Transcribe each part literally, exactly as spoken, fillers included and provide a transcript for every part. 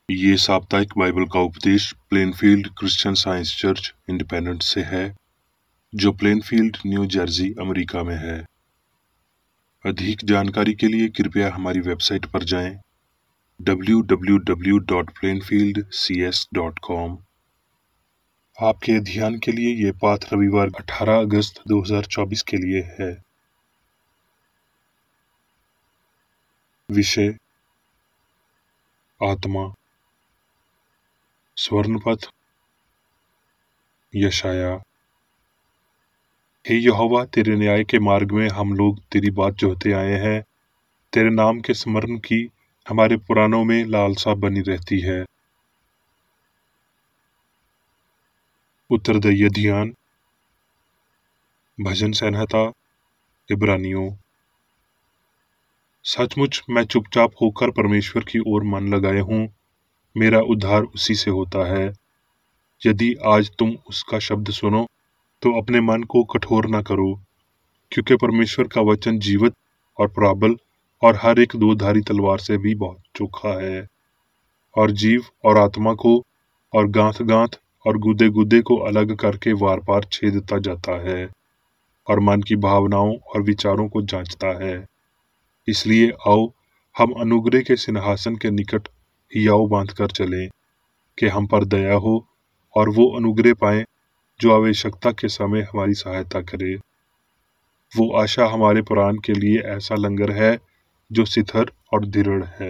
ये साप्ताहिक बाइबल का उपदेश Plainfield Christian Science church independent से है, जो प्लेनफील्ड, न्यू जर्सी, अमेरिका में है। अधिक जानकारी के लिए कृपया हमारी वेबसाइट पर जाएं W W W dot Plainfield C S dot com. आपके ध्यान के लिए ये पाठ रविवार अठारह अगस्त दो हज़ार चौबीस के लिए है। विषय आत्मा, स्वर्णपथ, यशाया। हे यहोवा, तेरे न्याय के मार्ग में हम लोग तेरी बात जोहते आए हैं। तेरे नाम के स्मरण की हमारे पुरानों में लालसा बनी रहती है। उत्तरदायी ध्यान, भजन संहिता, इब्रानियों। सचमुच मैं चुपचाप होकर परमेश्वर की ओर मन लगाए हूँ। मेरा उद्धार उसी से होता है। यदि आज तुम उसका शब्द सुनो तो अपने मन को कठोर न करो, क्योंकि परमेश्वर का वचन जीवित और प्रबल और हर एक दो धारी तलवार से भी बहुत चोखा है, और जीव और आत्मा को और गांठ गांठ और गुदे गुदे को अलग करके वार पार छेदता जाता है, और मन की भावनाओं और विचारों को जांचता है। इसलिए आओ हम अनुग्रह के सिंहासन के निकट हियाव बांध कर चलें, कि हम पर दया हो और वो अनुग्रह पाएं जो आवश्यकता के समय हमारी सहायता करे। वो आशा हमारे प्राण के लिए ऐसा लंगर है जो स्थिर और दृढ़ है।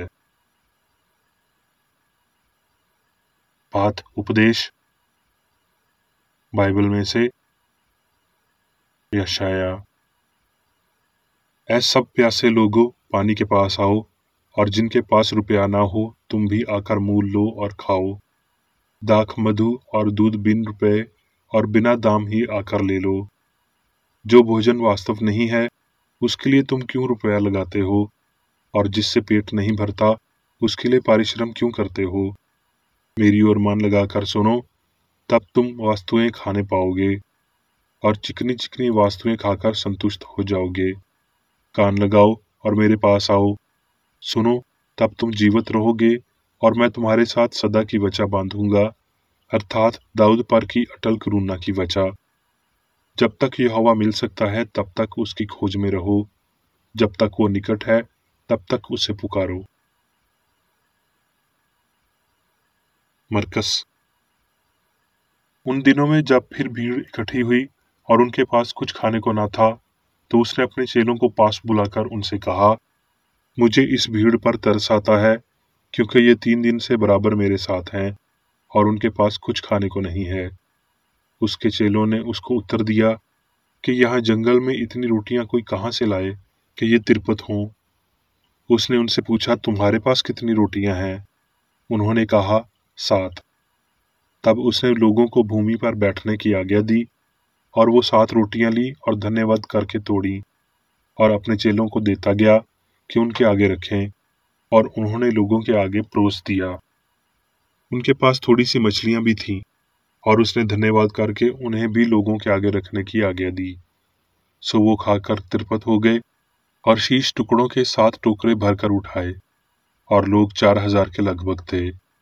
पाठ उपदेश बाइबल में से यशाया। ऐ सब प्यासे लोगों, पानी के पास आओ, और जिनके पास रुपया ना हो तुम भी आकर मूल लो और खाओ। दाख, मधु और दूध बिन रुपए और बिना दाम ही आकर ले लो। जो भोजन वास्तव नहीं है उसके लिए तुम क्यों रुपया लगाते हो, और जिससे पेट नहीं भरता उसके लिए परिश्रम क्यों करते हो। मेरी ओर मन लगाकर सुनो, तब तुम वस्तुएं खाने पाओगे, और चिकनी चिकनी वस्तुएं खाकर संतुष्ट हो जाओगे। कान लगाओ और मेरे पास आओ, सुनो, तब तुम जीवित रहोगे, और मैं तुम्हारे साथ सदा की वचा बांधूंगा, अर्थात दाऊद पर की अटल करुणा की वचा। जब तक यहोवा मिल सकता है तब तक उसकी खोज में रहो, जब तक वो निकट है तब तक उसे पुकारो। मरकस। उन दिनों में जब फिर भीड़ इकट्ठी हुई और उनके पास कुछ खाने को ना था, तो उसने अपने चेलों को पास बुलाकर उनसे कहा, मुझे इस भीड़ पर तरस आता है, क्योंकि ये तीन दिन से बराबर मेरे साथ हैं और उनके पास कुछ खाने को नहीं है। उसके चेलों ने उसको उत्तर दिया कि यहाँ जंगल में इतनी रोटियां कोई कहाँ से लाए कि ये तिरपत हों। उसने उनसे पूछा, तुम्हारे पास कितनी रोटियां हैं? उन्होंने कहा, सात। तब उसने लोगों को भूमि पर बैठने की आज्ञा दी, और वो सात रोटियां ली और धन्यवाद करके तोड़ी और अपने चेलों को देता गया कि उनके आगे रखें, और उन्होंने लोगों के आगे परोस दिया। उनके पास थोड़ी सी मछलियां भी थीं, और उसने धन्यवाद करके उन्हें भी लोगों के आगे रखने की आज्ञा दी। सो वो खाकर तिरपत हो गए और शीश टुकड़ों के सात टोकरे भरकर उठाए, और लोग चार हजार के लगभग थे।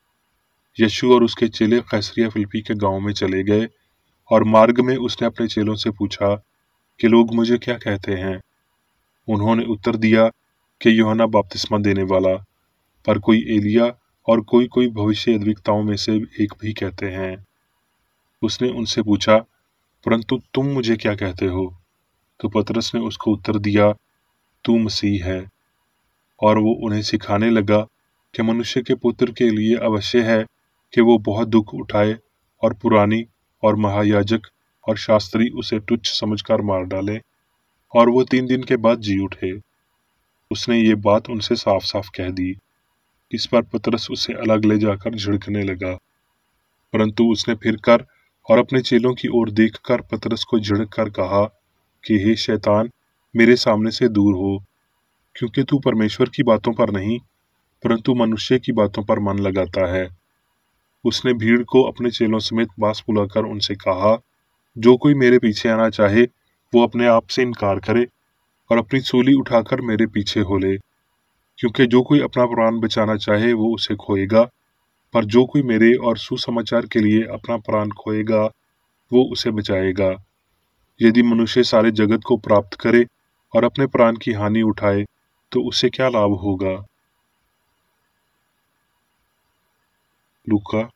यीशु और उसके चेले कैसरिया फिलिप्पी के गांव में चले गए, और मार्ग में उसने अपने चेलों से पूछा कि लोग मुझे क्या कहते हैं। उन्होंने उत्तर दिया कि यूहन्ना बपतिस्मा देने वाला, पर कोई एलिया और कोई कोई भविष्यद्वक्ताओं में से एक भी कहते हैं। उसने उनसे पूछा, परंतु तुम मुझे क्या कहते हो? तो पतरस ने उसको उत्तर दिया, तू मसीह है। और वो उन्हें सिखाने लगा कि मनुष्य के पुत्र के लिए अवश्य है कि वो बहुत दुख उठाए, और पुरानी और महायाजक और शास्त्री उसे तुच्छ समझकर मार डाले, और वो तीन दिन के बाद जी उठे। उसने ये बात उनसे साफ साफ कह दी। इस पर पतरस उसे अलग ले जाकर झिड़कने लगा, परंतु उसने फिर कर और अपने चेलों की ओर देखकर पतरस को झिड़क कर कहा कि हे शैतान, मेरे सामने से दूर हो, क्योंकि तू परमेश्वर की बातों पर नहीं परंतु मनुष्य की बातों पर मन लगाता है। उसने भीड़ को अपने चेलों समेत पास बुलाकर उनसे कहा, जो कोई मेरे पीछे आना चाहे वो अपने आप से इनकार करे और अपनी सूली उठाकर मेरे पीछे हो ले, क्योंकि जो कोई अपना प्राण बचाना चाहे वो उसे खोएगा, पर जो कोई मेरे और सुसमाचार के लिए अपना प्राण खोएगा वो उसे बचाएगा। यदि मनुष्य सारे जगत को प्राप्त करे और अपने प्राण की हानि उठाए तो उसे क्या लाभ होगा। लूका।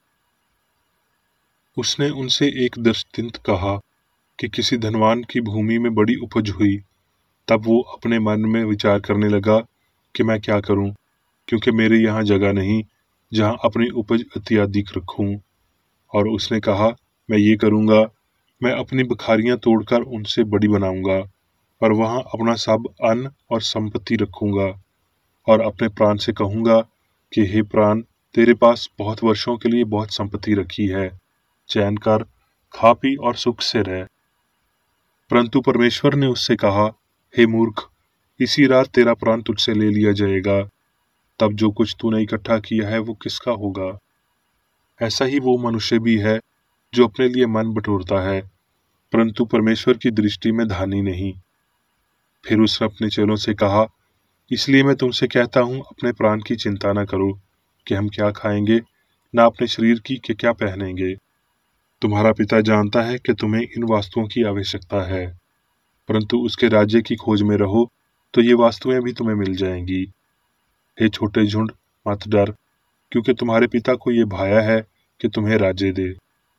उसने उनसे एक दृष्टांत कहा कि किसी धनवान की भूमि में बड़ी उपज हुई। तब वो अपने मन में विचार करने लगा कि मैं क्या करूं, क्योंकि मेरे यहाँ जगह नहीं जहाँ अपनी उपज अत्यधिक रखूं। और उसने कहा, मैं ये करूंगा, मैं अपनी बखारियां तोड़कर उनसे बड़ी बनाऊंगा और वहां अपना सब अन्न और संपत्ति रखूंगा और अपने प्राण से कहूंगा कि हे प्राण, तेरे पास बहुत वर्षों के लिए बहुत संपत्ति रखी है, चैन कर, खा पी और सुख से रह। परंतु परमेश्वर ने उससे कहा, हे मूर्ख, इसी रात तेरा प्राण तुझसे ले लिया जाएगा। तब जो कुछ तूने इकट्ठा किया है वो किसका होगा। ऐसा ही वो मनुष्य भी है जो अपने लिए मन बटोरता है, परंतु परमेश्वर की दृष्टि में धानी नहीं। फिर उसने अपने चेलों से कहा, इसलिए मैं तुमसे कहता हूं, अपने प्राण की चिंता न करो कि हम क्या खाएंगे, न अपने शरीर की कि क्या पहनेंगे। तुम्हारा पिता जानता है कि तुम्हें इन वस्तुओं की आवश्यकता है। परंतु उसके राज्य की खोज में रहो तो ये वस्तुएं भी तुम्हें मिल जाएंगी। हे छोटे झुंड, मत डर, क्योंकि तुम्हारे पिता को ये भाया है कि तुम्हें राज्य दे।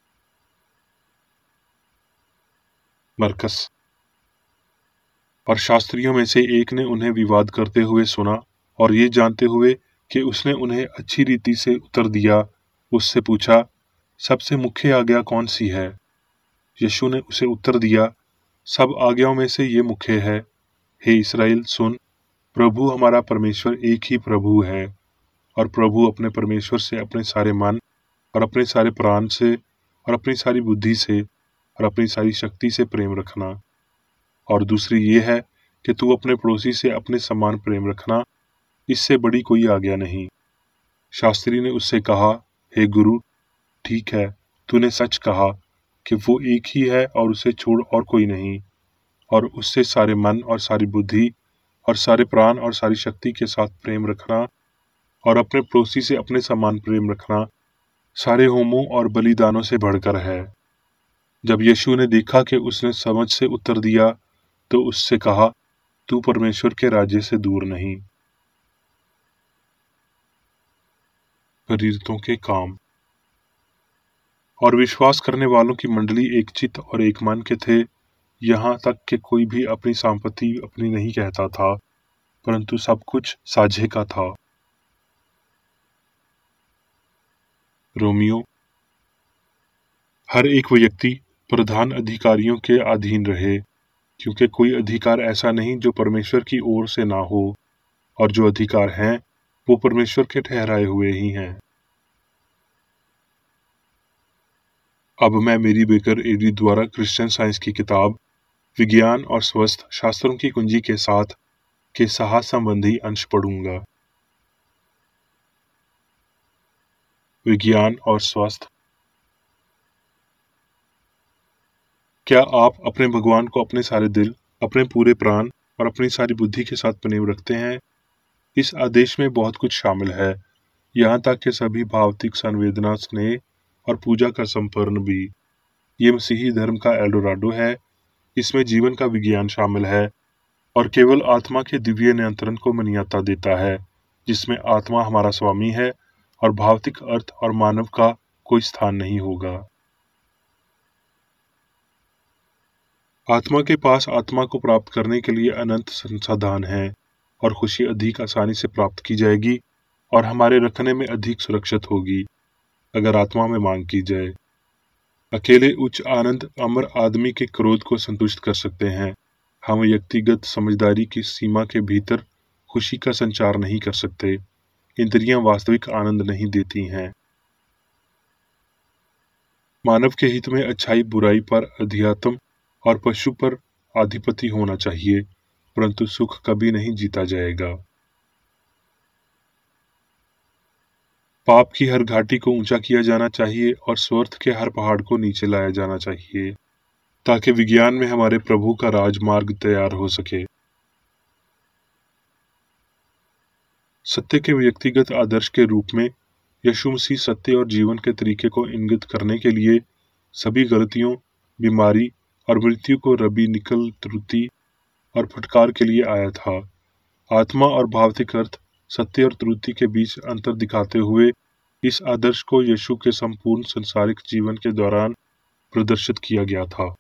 मरकस। और शास्त्रियों में से एक ने उन्हें विवाद करते हुए सुना और ये जानते हुए कि उसने उन्हें अच्छी रीति से उत्तर दिया, उससे पूछा, सबसे मुख्य आज्ञा कौन सी है। यीशु ने उसे उत्तर दिया, सब आज्ञाओं में से ये मुख्य है, हे इस्राएल सुन, प्रभु हमारा परमेश्वर एक ही प्रभु है, और प्रभु अपने परमेश्वर से अपने सारे मन और अपने सारे प्राण से और अपनी सारी बुद्धि से और अपनी सारी शक्ति से प्रेम रखना। और दूसरी ये है कि तू अपने पड़ोसी से अपने समान प्रेम रखना, इससे बड़ी कोई आज्ञा नहीं। शास्त्री ने उससे कहा, हे गुरु, ठीक है, तूने सच कहा कि वो एक ही है और उसे छोड़ और कोई नहीं, और उससे सारे मन और सारी बुद्धि और सारे प्राण और सारी शक्ति के साथ प्रेम रखना और अपने पड़ोसी से अपने समान प्रेम रखना सारे होमों और बलिदानों से बढ़कर है। जब यीशु ने देखा कि उसने समझ से उत्तर दिया तो उससे कहा, तू परमेश्वर के राज्य से दूर नहीं। प्रेरितों के काम। और विश्वास करने वालों की मंडली एक चित्त और एक मन के थे, यहाँ तक कि कोई भी अपनी संपत्ति अपनी नहीं कहता था, परंतु सब कुछ साझे का था। रोमियो। हर एक व्यक्ति प्रधान अधिकारियों के अधीन रहे, क्योंकि कोई अधिकार ऐसा नहीं जो परमेश्वर की ओर से ना हो, और जो अधिकार हैं वो परमेश्वर के ठहराए हुए ही हैं। अब मैं मेरी बेकर एडी द्वारा क्रिश्चियन साइंस की किताब विज्ञान और स्वस्थ शास्त्रों की कुंजी के साथ के साहस संबंधी अंश पढ़ूंगा। विज्ञान और स्वस्थ। क्या आप अपने भगवान को अपने सारे दिल, अपने पूरे प्राण और अपनी सारी बुद्धि के साथ प्रेम रखते हैं? इस आदेश में बहुत कुछ शामिल है, यहाँ तक कि सभी भावतिक संवेदना, स्नेह और पूजा का संपूर्ण भी। ये मसीही धर्म का एल्डोराडो है। इसमें जीवन का विज्ञान शामिल है और केवल आत्मा के दिव्य नियंत्रण को मान्यता देता है, जिसमें आत्मा हमारा स्वामी है और भौतिक अर्थ और मानव का कोई स्थान नहीं होगा। आत्मा के पास आत्मा को प्राप्त करने के लिए अनंत संसाधन हैं और खुशी अधिक आसानी से प्राप्त की जाएगी और हमारे रखने में अधिक सुरक्षित होगी अगर आत्मा में मांग की जाए। अकेले उच्च आनंद अमर आदमी के क्रोध को संतुष्ट कर सकते हैं। हम व्यक्तिगत समझदारी की सीमा के भीतर खुशी का संचार नहीं कर सकते। इंद्रियां वास्तविक आनंद नहीं देती हैं। मानव के हित में अच्छाई बुराई पर अध्यात्म और पशु पर आधिपत्य होना चाहिए, परंतु सुख कभी नहीं जीता जाएगा। पाप की हर घाटी को ऊंचा किया जाना चाहिए और स्वार्थ के हर पहाड़ को नीचे लाया जाना चाहिए, ताकि विज्ञान में हमारे प्रभु का राजमार्ग तैयार हो सके। सत्य के व्यक्तिगत आदर्श के रूप में यीशु मसीह सत्य और जीवन के तरीके को इंगित करने के लिए सभी गलतियों, बीमारी और मृत्यु को रबीनिकल त्रुटि और फटकार के लिए आया था। आत्मा और भौतिक अर्थ, सत्य और त्रुटि के बीच अंतर दिखाते हुए इस आदर्श को यीशु के संपूर्ण संसारिक जीवन के दौरान प्रदर्शित किया गया था।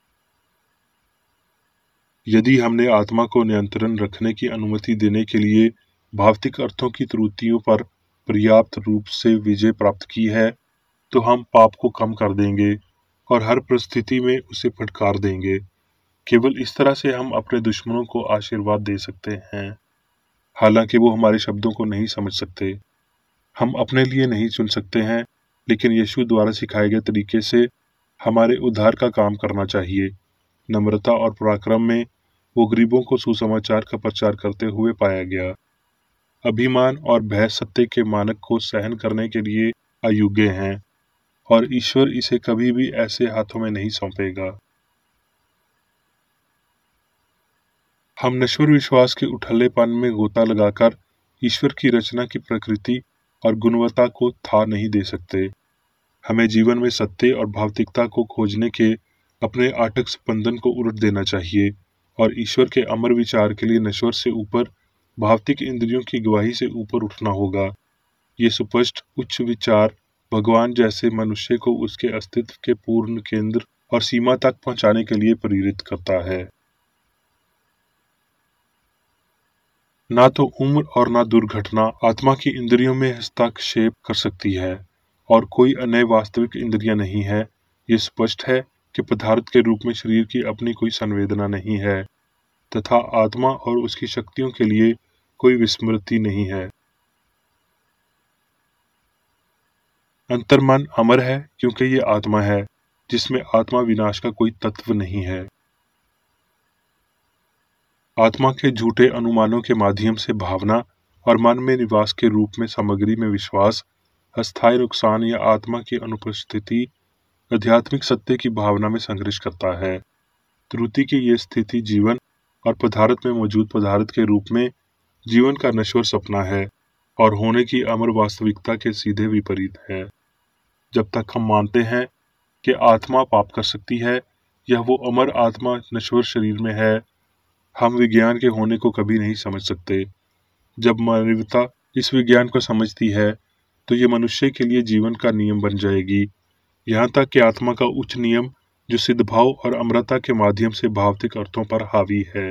यदि हमने आत्मा को नियंत्रण रखने की अनुमति देने के लिए भौतिक अर्थों की त्रुटियों पर पर्याप्त रूप से विजय प्राप्त की है, तो हम पाप को कम कर देंगे और हर परिस्थिति में उसे फटकार देंगे। केवल इस तरह से हम अपने दुश्मनों को आशीर्वाद दे सकते हैं, हालांकि वो हमारे शब्दों को नहीं समझ सकते। हम अपने लिए नहीं चुन सकते हैं, लेकिन यीशु द्वारा सिखाए गए तरीके से हमारे उद्धार का काम करना चाहिए। नम्रता और पराक्रम में वो गरीबों को सुसमाचार का प्रचार करते हुए पाया गया। अभिमान और भय सत्य के मानक को सहन करने के लिए अयोग्य हैं, और ईश्वर इसे कभी भी ऐसे हाथों में नहीं सौंपेगा। हम नश्वर विश्वास के उठल्लेपन में गोता लगाकर ईश्वर की रचना की प्रकृति और गुणवत्ता को था नहीं दे सकते। हमें जीवन में सत्य और भौतिकता को खोजने के अपने आटक स्पंदन को उलट देना चाहिए और ईश्वर के अमर विचार के लिए नश्वर से ऊपर, भौतिक इंद्रियों की गवाही से ऊपर उठना होगा। ये सुस्पष्ट उच्च विचार भगवान जैसे मनुष्य को उसके अस्तित्व के पूर्ण केंद्र और सीमा तक पहुंचाने के लिए प्रेरित करता है। ना तो उम्र और ना दुर्घटना आत्मा की इंद्रियों में हस्तक्षेप कर सकती है, और कोई अन्य वास्तविक इंद्रियां नहीं है। ये स्पष्ट है कि पदार्थ के रूप में शरीर की अपनी कोई संवेदना नहीं है, तथा आत्मा और उसकी शक्तियों के लिए कोई विस्मृति नहीं है। अंतर्मन अमर है क्योंकि ये आत्मा है, जिसमें आत्मा विनाश का कोई तत्व नहीं है। आत्मा के झूठे अनुमानों के माध्यम से भावना और मन में निवास के रूप में सामग्री में विश्वास, अस्थायी नुकसान या आत्मा की अनुपस्थिति आध्यात्मिक सत्य की भावना में संघर्ष करता है। त्रुटि की ये स्थिति जीवन और पदार्थ में मौजूद पदार्थ के रूप में जीवन का नश्वर सपना है और होने की अमर वास्तविकता के सीधे विपरीत है। जब तक हम मानते हैं कि आत्मा पाप कर सकती है या वो अमर आत्मा नश्वर शरीर में है, हम विज्ञान के होने को कभी नहीं समझ सकते। जब मानवता इस विज्ञान को समझती है, तो ये मनुष्य के लिए जीवन का नियम बन जाएगी, यहाँ तक कि आत्मा का उच्च नियम जो सिद्धभाव और अमरता के माध्यम से भौतिक अर्थों पर हावी है।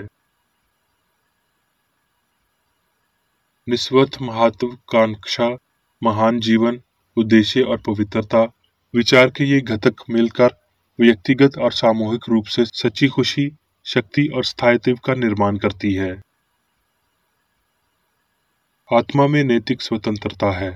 निस्वार्थ महत्वाकांक्षा, महान जीवन, उद्देश्य और पवित्रता विचार के ये घटक मिलकर व्यक्तिगत और सामूहिक रूप से सच्ची खुशी, शक्ति और स्थायित्व का निर्माण करती है। आत्मा में नैतिक स्वतंत्रता है।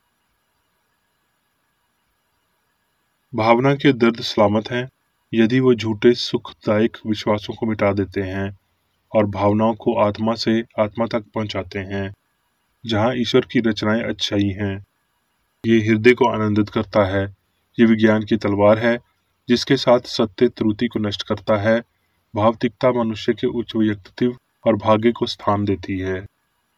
भावना के दर्द सलामत हैं यदि वो झूठे सुखदायक विश्वासों को मिटा देते हैं और भावनाओं को आत्मा से आत्मा तक पहुंचाते हैं, जहां ईश्वर की रचनाएं अच्छाई हैं। ये हृदय को आनंदित करता है। ये विज्ञान की तलवार है जिसके साथ सत्य त्रुटि को नष्ट करता है। भौतिकता मनुष्य के उच्च व्यक्तित्व और भाग्य को स्थान देती है।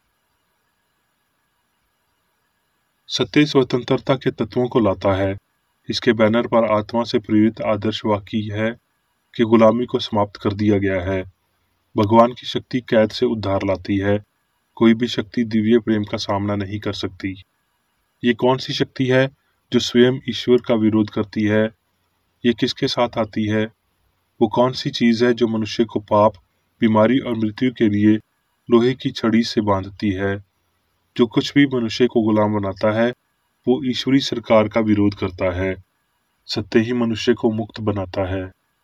सत्य स्वतंत्रता के तत्वों को लाता है। इसके बैनर पर आत्मा से प्रेरित आदर्श वाक्य है कि गुलामी को समाप्त कर दिया गया है। भगवान की शक्ति कैद से उद्धार लाती है। कोई भी शक्ति दिव्य प्रेम का सामना नहीं कर सकती। ये कौन सी शक्ति है जो स्वयं ईश्वर का विरोध करती है? ये किसके साथ आती है? वो कौन सी चीज है जो मनुष्य को पाप, बीमारी और मृत्यु के लिए लोहे की छड़ी से बांधती है? जो कुछ भी मनुष्य को गुलाम बनाता है, वो ईश्वरी सरकार का विरोध करता है। सत्य ही मनुष्य को मुक्त बनाता है।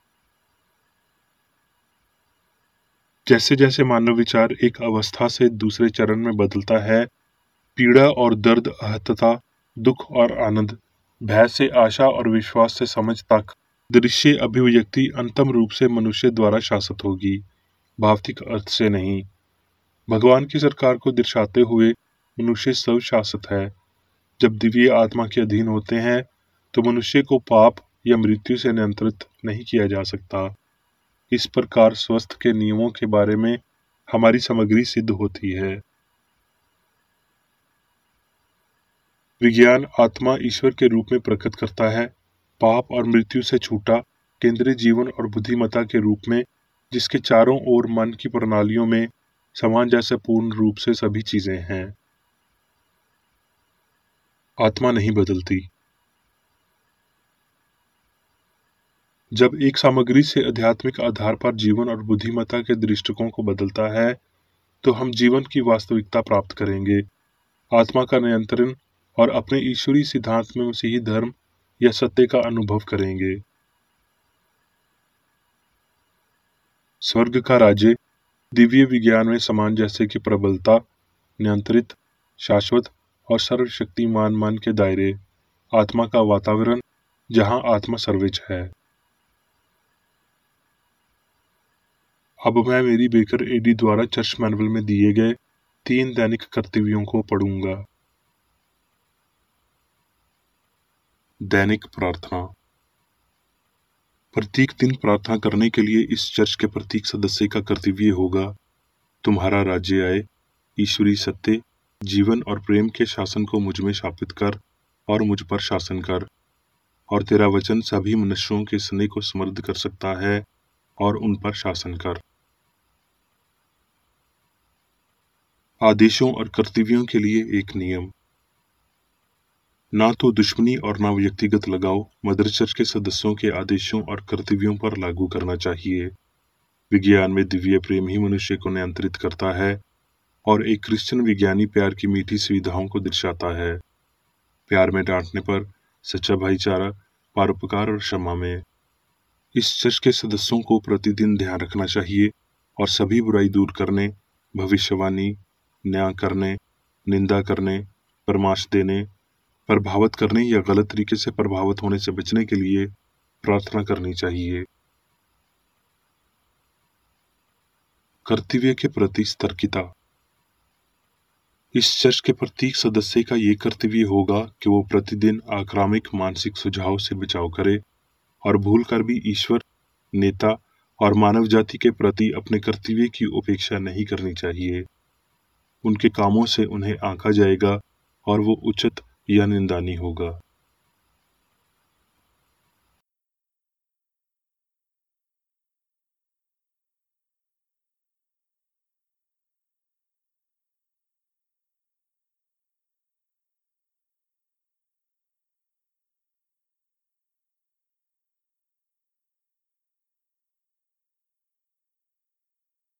जैसे जैसे मानव विचार एक अवस्था से दूसरे चरण में बदलता है, पीड़ा और दर्द, आहतता, दुख और आनंद, भय से आशा और विश्वास से समझ तक, दृश्य अभिव्यक्ति अंतिम रूप से मनुष्य द्वारा शासित होगी, भौतिक अर्थ से नहीं। भगवान की सरकार को दर्शाते हुए मनुष्य स्वशासित है। जब दिव्य आत्मा के अधीन होते हैं, तो मनुष्य को पाप या मृत्यु से नियंत्रित नहीं किया जा सकता। इस प्रकार स्वस्थ के नियमों के बारे में हमारी सामग्री सिद्ध होती है। विज्ञान आत्मा ईश्वर के रूप में प्रकट करता है, पाप और मृत्यु से छूटा केंद्रीय जीवन और बुद्धिमत्ता के रूप में, जिसके चारों ओर मन की प्रणालियों में सामंजस्य पूर्ण रूप से सभी चीजें हैं। आत्मा नहीं बदलती। जब एक सामग्री से आध्यात्मिक आधार पर जीवन और बुद्धिमत्ता के दृष्टिकोण को बदलता है, तो हम जीवन की वास्तविकता प्राप्त करेंगे, आत्मा का नियंत्रण और अपने ईश्वरीय सिद्धांत में मसीही धर्म या सत्य का अनुभव करेंगे। स्वर्ग का राज्य दिव्य विज्ञान में सामंजस्य की प्रबलता, नियंत्रित, शाश्वत और सर्वशक्तिमान मन के दायरे, आत्मा का वातावरण जहां आत्मा सर्वोच्च है। अब मैं मेरी बेकर एडी द्वारा चर्च मैनुअल में दिए गए तीन दैनिक कर्तव्यों को पढ़ूंगा। दैनिक प्रार्थना। प्रत्येक दिन प्रार्थना करने के लिए इस चर्च के प्रत्येक सदस्य का कर्तव्य होगा, तुम्हारा राज्य आए, ईश्वरीय सत्य, जीवन और प्रेम के शासन को मुझ में स्थापित कर और मुझ पर शासन कर, और तेरा वचन सभी मनुष्यों के स्नेह को समृद्ध कर सकता है और उन पर शासन कर। आदेशों और कर्तव्यों के लिए एक नियम। ना तो दुश्मनी और ना व्यक्तिगत लगाव मदर चर्च के सदस्यों के आदेशों और कर्तव्यों पर लागू करना चाहिए। विज्ञान में दिव्य प्रेम ही मनुष्य को नियंत्रित करता है और एक क्रिश्चियन विज्ञानी प्यार की मीठी सुविधाओं को दर्शाता है। प्यार में डांटने पर, सच्चा भाईचारा, परोपकार और क्षमा में। इस चर्च के सदस्यों को प्रतिदिन ध्यान रखना चाहिए और सभी बुराई दूर करने, भविष्यवाणी, न्याय करने, निंदा करने, परामर्श देने, प्रभावित करने या गलत तरीके से प्रभावित होने से बचने के लिए प्रार्थना करनी चाहिए। कर्तव्य के प्रति सतर्कता। इस चर्च के प्रत्येक सदस्य का ये कर्तव्य होगा कि वो प्रतिदिन आक्रामक मानसिक सुझाव से बचाव करे और भूल कर भी ईश्वर, नेता और मानव जाति के प्रति अपने कर्तव्य की उपेक्षा नहीं करनी चाहिए। उनके कामों से उन्हें आंका जाएगा और वो उचित या निंदनीय होगा।